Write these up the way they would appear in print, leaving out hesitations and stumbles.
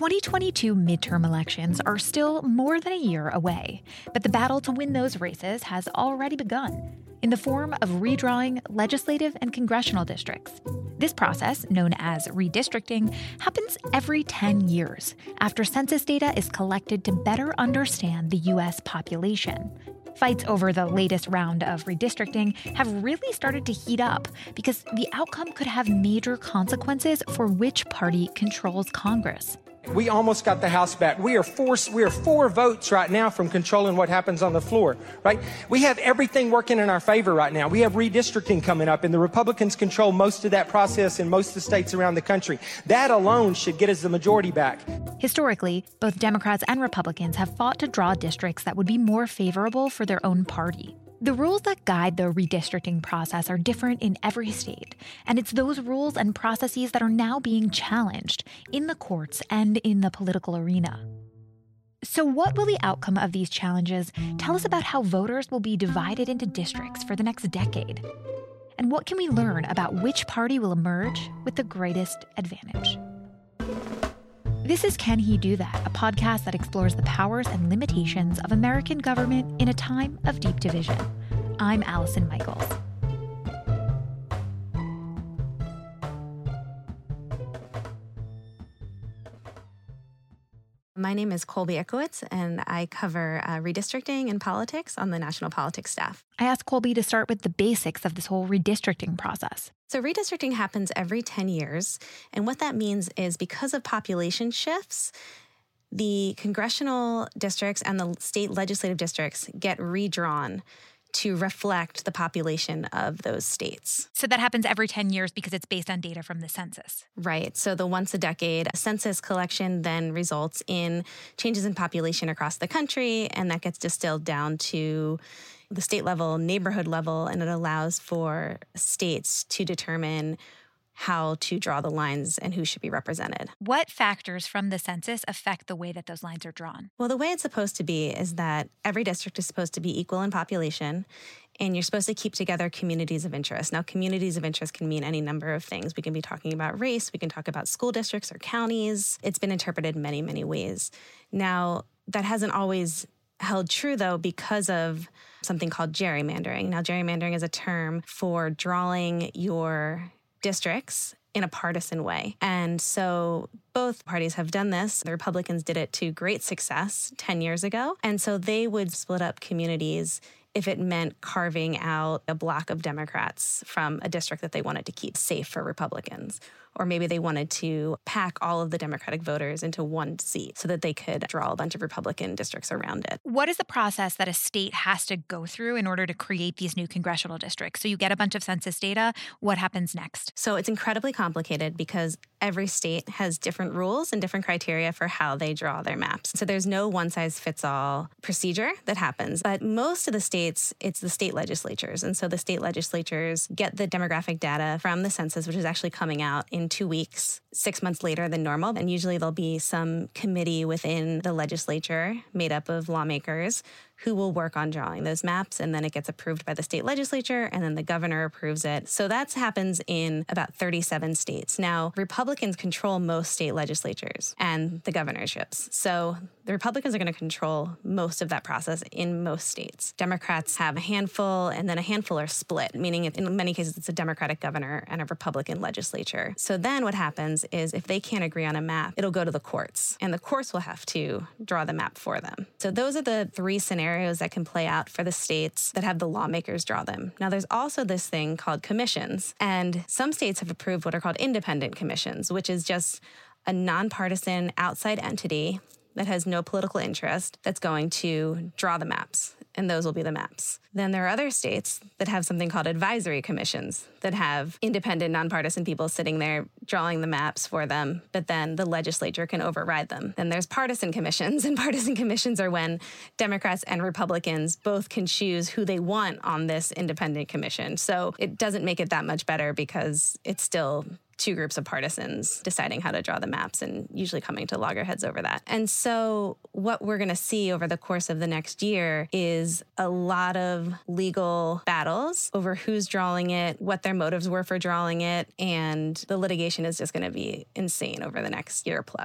2022 midterm elections are still more than a year away, but the battle to win those races has already begun in the form of redrawing legislative and congressional districts. This process, known as redistricting, happens every 10 years after census data is collected to better understand the U.S. population. Fights over the latest round of redistricting have really started to heat up because the outcome could have major consequences for which party controls Congress. We almost got the House back. We are four votes right now from controlling what happens on the floor, right? We have everything working in our favor right now. We have redistricting coming up, and the Republicans control most of that process in most of the states around the country. That alone should get us the majority back. Historically, both Democrats and Republicans have fought to draw districts that would be more favorable for their own party. The rules that guide the redistricting process are different in every state, and it's those rules and processes that are now being challenged in the courts and in the political arena. So what will the outcome of these challenges tell us about how voters will be divided into districts for the next decade? And what can we learn about which party will emerge with the greatest advantage? This is Can He Do That, a podcast that explores the powers and limitations of American government in a time of deep division. I'm Allison Michaels. My name is Colby Ickowitz, and I cover redistricting and politics on the national politics staff. I asked Colby to start with the basics of this whole redistricting process. So redistricting happens every 10 years, and what that means is because of population shifts, the congressional districts and the state legislative districts get redrawn to reflect the population of those states. So that happens every 10 years because it's based on data from the census. Right. So the once a decade census collection then results in changes in population across the country, and that gets distilled down to the state level, neighborhood level, and it allows for states to determine how to draw the lines and who should be represented. What factors from the census affect the way that those lines are drawn? Well, the way it's supposed to be is that every district is supposed to be equal in population, and you're supposed to keep together communities of interest. Now, communities of interest can mean any number of things. We can be talking about race. We can talk about school districts or counties. It's been interpreted many, many ways. Now, that hasn't always held true, though, because of something called gerrymandering. Now, gerrymandering is a term for drawing your districts in a partisan way. And so both parties have done this. The Republicans did it to great success 10 years ago. And so they would split up communities if it meant carving out a block of Democrats from a district that they wanted to keep safe for Republicans. Or maybe they wanted to pack all of the Democratic voters into one seat so that they could draw a bunch of Republican districts around it. What is the process that a state has to go through in order to create these new congressional districts? So you get a bunch of census data. What happens next? So it's incredibly complicated because every state has different rules and different criteria for how they draw their maps. So there's no one-size-fits-all procedure that happens. But most of the states, it's the state legislatures. And so the state legislatures get the demographic data from the census, which is actually coming out in 2 weeks, 6 months later than normal. And usually there'll be some committee within the legislature made up of lawmakers who will work on drawing those maps, and then it gets approved by the state legislature, and then the governor approves it. So that happens in about 37 states. Now, Republicans control most state legislatures and the governorships. So the Republicans are going to control most of that process in most states. Democrats have a handful, and then a handful are split, meaning in many cases it's a Democratic governor and a Republican legislature. So then what happens is if they can't agree on a map, it'll go to the courts, and the courts will have to draw the map for them. So those are the three scenarios that can play out for the states that have the lawmakers draw them. Now, there's also this thing called commissions, and some states have approved what are called independent commissions, which is just a nonpartisan outside entity that has no political interest that's going to draw the maps, and those will be the maps. Then there are other states that have something called advisory commissions that have independent, nonpartisan people sitting there drawing the maps for them, but then the legislature can override them. Then there's partisan commissions, and partisan commissions are when Democrats and Republicans both can choose who they want on this independent commission. So it doesn't make it that much better because it's still two groups of partisans deciding how to draw the maps and usually coming to loggerheads over that. And so what we're going to see over the course of the next year is a lot of legal battles over who's drawing it, what their motives were for drawing it, and the litigation is just going to be insane over the next year plus.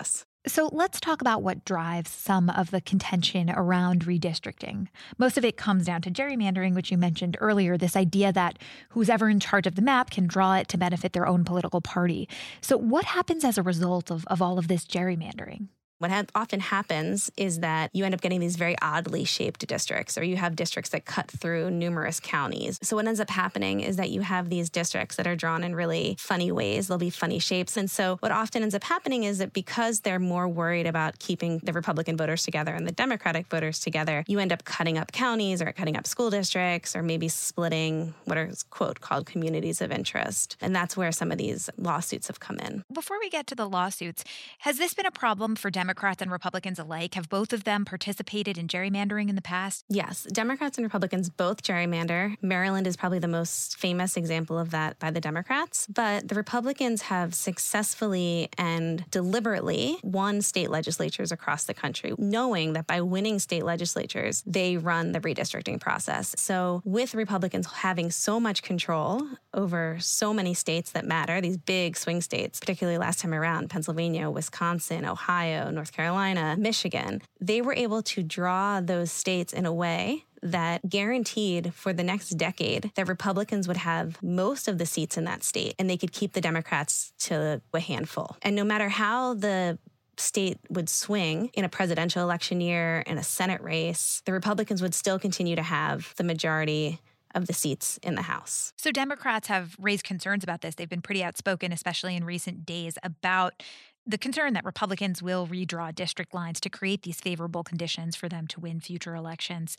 So let's talk about what drives some of the contention around redistricting. Most of it comes down to gerrymandering, which you mentioned earlier, this idea that who's ever in charge of the map can draw it to benefit their own political party. So what happens as a result of all of this gerrymandering? What often happens is that you end up getting these very oddly shaped districts, or you have districts that cut through numerous counties. So what ends up happening is that you have these districts that are drawn in really funny ways. There'll be funny shapes. And so what often ends up happening is that because they're more worried about keeping the Republican voters together and the Democratic voters together, you end up cutting up counties or cutting up school districts or maybe splitting what are, quote, called communities of interest. And that's where some of these lawsuits have come in. Before we get to the lawsuits, has this been a problem for Democrats and Republicans alike? Have both of them participated in gerrymandering in the past? Yes, Democrats and Republicans both gerrymander. Maryland is probably the most famous example of that by the Democrats. But the Republicans have successfully and deliberately won state legislatures across the country, knowing that by winning state legislatures, they run the redistricting process. So with Republicans having so much control over so many states that matter, these big swing states, particularly last time around, Pennsylvania, Wisconsin, Ohio, North Carolina, Michigan, they were able to draw those states in a way that guaranteed for the next decade that Republicans would have most of the seats in that state and they could keep the Democrats to a handful. And no matter how the state would swing in a presidential election year, in a Senate race, the Republicans would still continue to have the majority of the seats in the House. So Democrats have raised concerns about this. They've been pretty outspoken, especially in recent days, about the concern that Republicans will redraw district lines to create these favorable conditions for them to win future elections.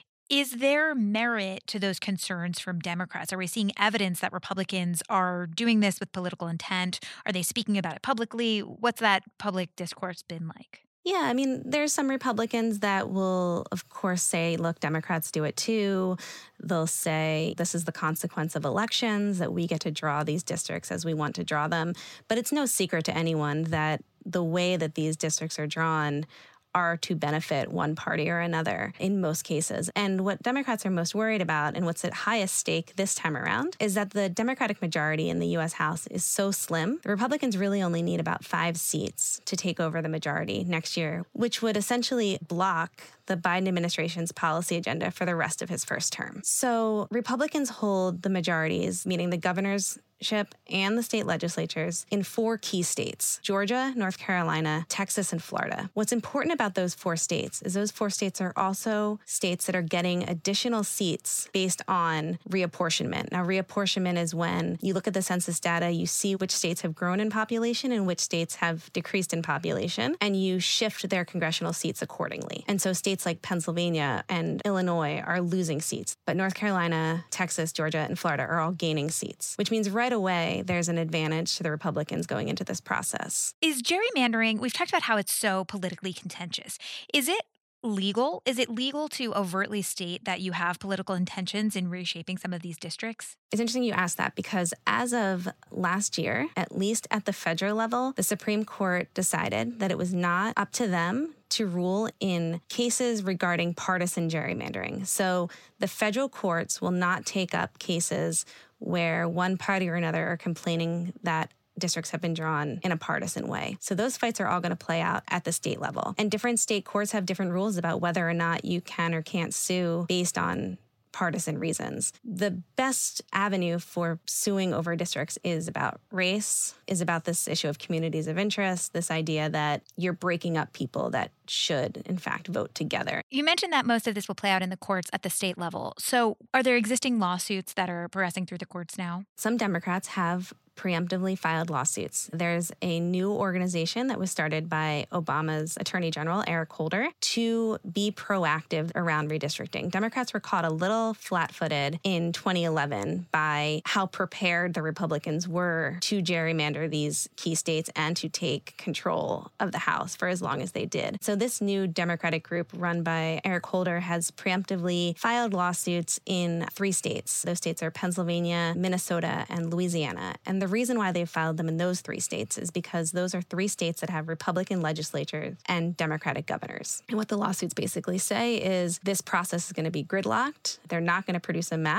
Is there merit to those concerns from Democrats? Are we seeing evidence that Republicans are doing this with political intent? Are they speaking about it publicly? What's that public discourse been like? Yeah, I mean, there's some Republicans that will, of course, say, look, Democrats do it too. They'll say this is the consequence of elections, that we get to draw these districts as we want to draw them. But it's no secret to anyone that the way that these districts are drawn are to benefit one party or another in most cases. And what Democrats are most worried about and what's at highest stake this time around is that the Democratic majority in the U.S. House is so slim. The Republicans really only need about 5 seats to take over the majority next year, which would essentially block the Biden administration's policy agenda for the rest of his first term. So Republicans hold the majorities, meaning the governorship and the state legislatures, in 4 key states: Georgia, North Carolina, Texas, and Florida. What's important about those 4 states is those 4 states are also states that are getting additional seats based on reapportionment. Now, reapportionment is when you look at the census data, you see which states have grown in population and which states have decreased in population, and you shift their congressional seats accordingly. And so states like Pennsylvania and Illinois are losing seats, but North Carolina, Texas, Georgia, and Florida are all gaining seats, which means right away there's an advantage to the Republicans going into this process. Is gerrymandering, we've talked about how it's so politically contentious. Is it legal? Is it legal to overtly state that you have political intentions in reshaping some of these districts? It's interesting you ask that because as of last year, at least at the federal level, the Supreme Court decided that it was not up to them to rule in cases regarding partisan gerrymandering. So the federal courts will not take up cases where one party or another are complaining that districts have been drawn in a partisan way. So those fights are all going to play out at the state level. And different state courts have different rules about whether or not you can or can't sue based on partisan reasons. The best avenue for suing over districts is about race, is about this issue of communities of interest, this idea that you're breaking up people that should, in fact, vote together. You mentioned that most of this will play out in the courts at the state level. So are there existing lawsuits that are progressing through the courts now? Some Democrats have preemptively filed lawsuits. There's a new organization that was started by Obama's Attorney General, Eric Holder, to be proactive around redistricting. Democrats were caught a little flat-footed in 2011 by how prepared the Republicans were to gerrymander these key states and to take control of the House for as long as they did. So this new Democratic group run by Eric Holder has preemptively filed lawsuits in 3 states. Those states are Pennsylvania, Minnesota, and Louisiana. And the reason why they filed them in those 3 states is because those are 3 states that have Republican legislatures and Democratic governors. And what the lawsuits basically say is this process is going to be gridlocked. They're not going to produce a map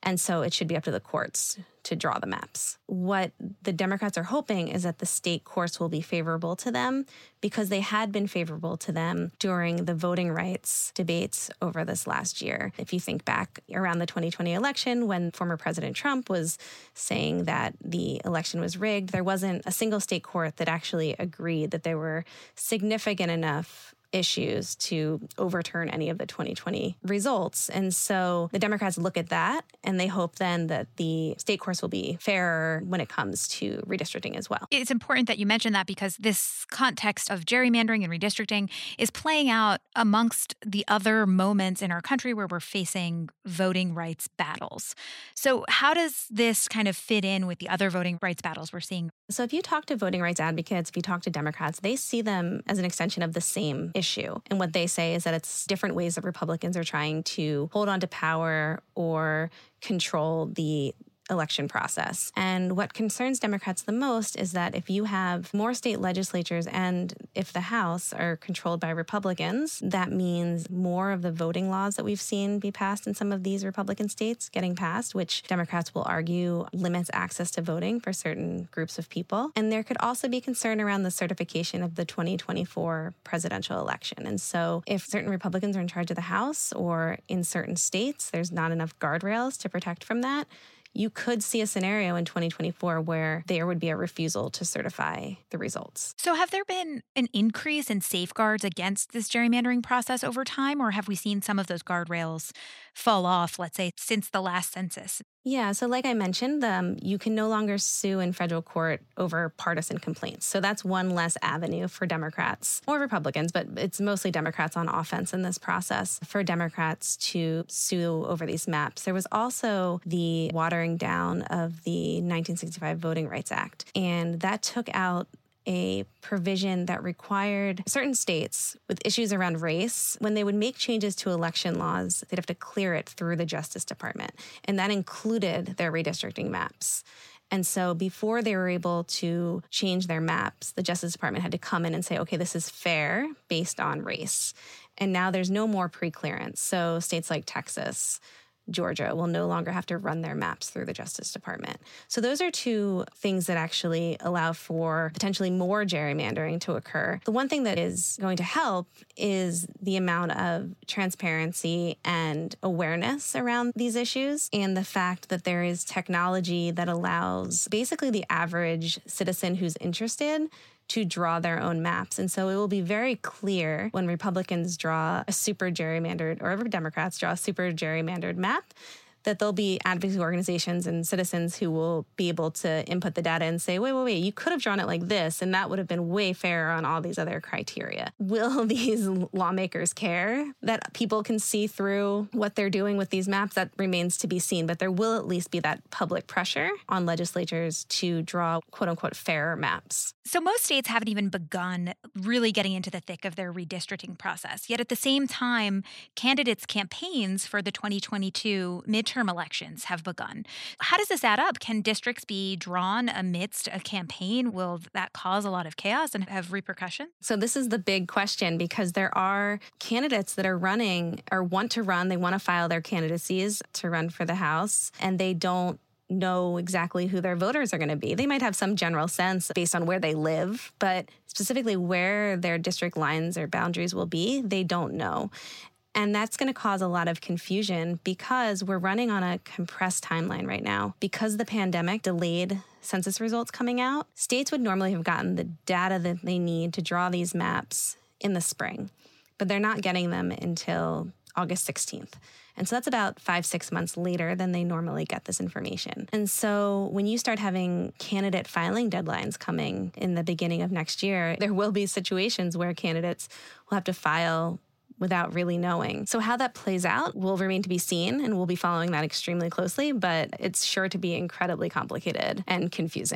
And so it should be up to the courts to draw the maps. What the Democrats are hoping is that the state courts will be favorable to them because they had been favorable to them during the voting rights debates over this last year. If you think back around the 2020 election when former President Trump was saying that the election was rigged, there wasn't a single state court that actually agreed that there were significant enough issues to overturn any of the 2020 results. And so the Democrats look at that and they hope then that the state courts will be fairer when it comes to redistricting as well. It's important that you mention that because this context of gerrymandering and redistricting is playing out amongst the other moments in our country where we're facing voting rights battles. So how does this kind of fit in with the other voting rights battles we're seeing? So if you talk to voting rights advocates, if you talk to Democrats, they see them as an extension of the same issue. And what they say is that it's different ways that Republicans are trying to hold on to power or control the election process. And what concerns Democrats the most is that if you have more state legislatures and if the House are controlled by Republicans, that means more of the voting laws that we've seen be passed in some of these Republican states getting passed, which Democrats will argue limits access to voting for certain groups of people. And there could also be concern around the certification of the 2024 presidential election. And so if certain Republicans are in charge of the House or in certain states, there's not enough guardrails to protect from that. You could see a scenario in 2024 where there would be a refusal to certify the results. So have there been an increase in safeguards against this gerrymandering process over time, or have we seen some of those guardrails fall off, let's say, since the last census? Yeah, so like I mentioned, you can no longer sue in federal court over partisan complaints. So that's one less avenue for Democrats or Republicans, but it's mostly Democrats on offense in this process for Democrats to sue over these maps. There was also the watering down of the 1965 Voting Rights Act, and that took out a provision that required certain states with issues around race, when they would make changes to election laws, they'd have to clear it through the Justice Department. And that included their redistricting maps. And so before they were able to change their maps, the Justice Department had to come in and say, okay, this is fair based on race. And now there's no more pre-clearance. So states like Texas, Georgia will no longer have to run their maps through the Justice Department. So those are two things that actually allow for potentially more gerrymandering to occur. The one thing that is going to help is the amount of transparency and awareness around these issues and the fact that there is technology that allows basically the average citizen who's interested to draw their own maps. And so it will be very clear when Republicans draw a super gerrymandered, or Democrats draw a super gerrymandered map, that there'll be advocacy organizations and citizens who will be able to input the data and say, wait, you could have drawn it like this, and that would have been way fairer on all these other criteria. Will these lawmakers care that people can see through what they're doing with these maps? That remains to be seen, but there will at least be that public pressure on legislatures to draw quote unquote fairer maps. So most states haven't even begun really getting into the thick of their redistricting process. Yet at the same time, candidates' campaigns for the 2022 midterm elections have begun. How does this add up? Can districts be drawn amidst a campaign? Will that cause a lot of chaos and have repercussions? So this is the big question, because there are candidates that are running or want to run. They want to file their candidacies to run for the House, and they don't know exactly who their voters are going to be. They might have some general sense based on where they live, but specifically where their district lines or boundaries will be, they don't know. And that's going to cause a lot of confusion because we're running on a compressed timeline right now. Because the pandemic delayed census results coming out, states would normally have gotten the data that they need to draw these maps in the spring, but they're not getting them until August 16th. And so that's about 5-6 months later than they normally get this information. And so when you start having candidate filing deadlines coming in the beginning of next year, there will be situations where candidates will have to file without really knowing. So how that plays out will remain to be seen, and we'll be following that extremely closely, but it's sure to be incredibly complicated and confusing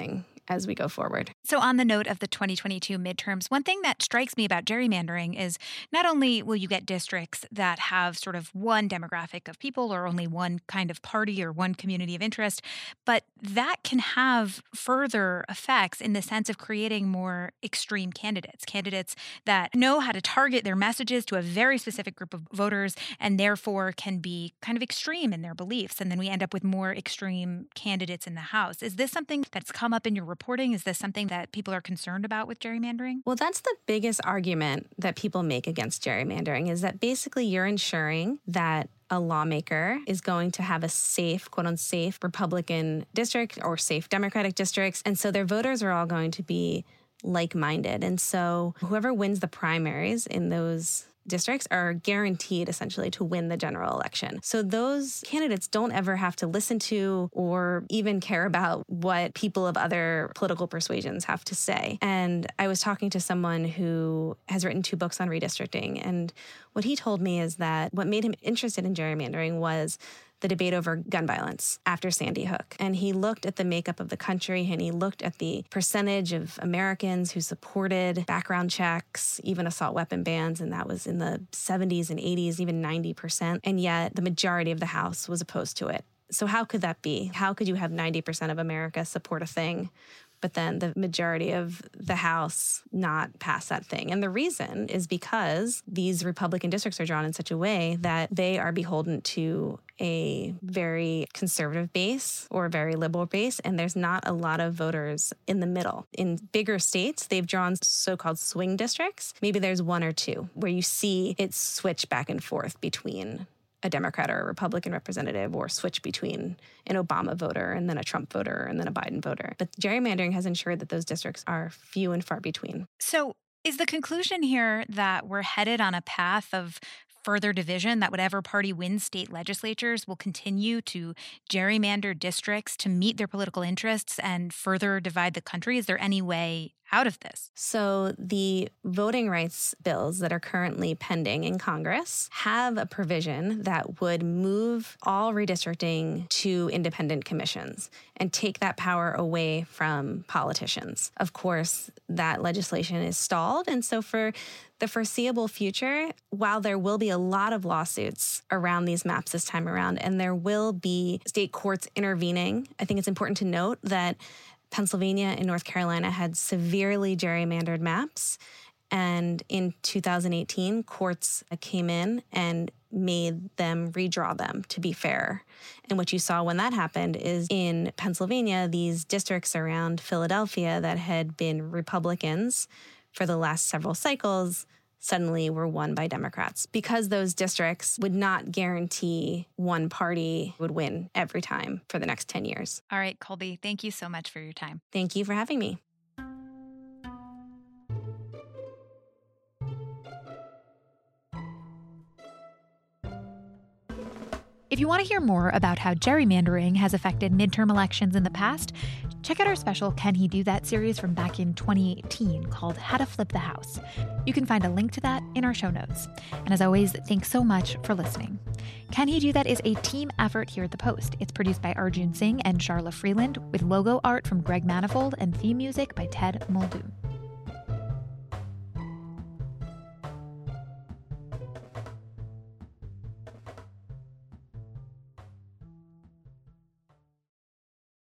as we go forward. So on the note of the 2022 midterms, one thing that strikes me about gerrymandering is not only will you get districts that have sort of one demographic of people or only one kind of party or one community of interest, but that can have further effects in the sense of creating more extreme candidates that know how to target their messages to a very specific group of voters and therefore can be kind of extreme in their beliefs. And then we end up with more extreme candidates in the House. Is this something that's come up in your reporting? Is this something that people are concerned about with gerrymandering? Well, that's the biggest argument that people make against gerrymandering, is that basically you're ensuring that a lawmaker is going to have a safe, quote-unquote, safe Republican district or safe Democratic districts. And so their voters are all going to be like-minded. And so whoever wins the primaries in those districts are guaranteed essentially to win the general election. So those candidates don't ever have to listen to or even care about what people of other political persuasions have to say. And I was talking to someone who has written 2 books on redistricting, and what he told me is that what made him interested in gerrymandering was the debate over gun violence after Sandy Hook. And he looked at the makeup of the country and he looked at the percentage of Americans who supported background checks, even assault weapon bans, and that was in the 70s and 80s, even 90%. And yet the majority of the House was opposed to it. So how could that be? How could you have 90% of America support a thing, but then the majority of the House not pass that thing? And the reason is because these Republican districts are drawn in such a way that they are beholden to a very conservative base or a very liberal base, and there's not a lot of voters in the middle. In bigger states, they've drawn so-called swing districts. Maybe there's 1 or 2 where you see it switch back and forth between a Democrat or a Republican representative, or switch between an Obama voter and then a Trump voter and then a Biden voter. But gerrymandering has ensured that those districts are few and far between. So is the conclusion here that we're headed on a path of further division, that whatever party wins state legislatures will continue to gerrymander districts to meet their political interests and further divide the country? Is there any way out of this? So the voting rights bills that are currently pending in Congress have a provision that would move all redistricting to independent commissions and take that power away from politicians. Of course, that legislation is stalled. And so for the foreseeable future, while there will be a lot of lawsuits around these maps this time around, and there will be state courts intervening, I think it's important to note that Pennsylvania and North Carolina had severely gerrymandered maps. And in 2018, courts came in and made them redraw them to be fair. And what you saw when that happened is in Pennsylvania, these districts around Philadelphia that had been Republicans for the last several cycles suddenly were won by Democrats, because those districts would not guarantee one party would win every time for the next 10 years. All right, Colby, thank you so much for your time. Thank you for having me. If you want to hear more about how gerrymandering has affected midterm elections in the past, check out our special Can He Do That series from back in 2018 called How to Flip the House. You can find a link to that in our show notes. And as always, thanks so much for listening. Can He Do That is a team effort here at The Post. It's produced by Arjun Singh and Charla Freeland, with logo art from Greg Manifold and theme music by Ted Muldoon.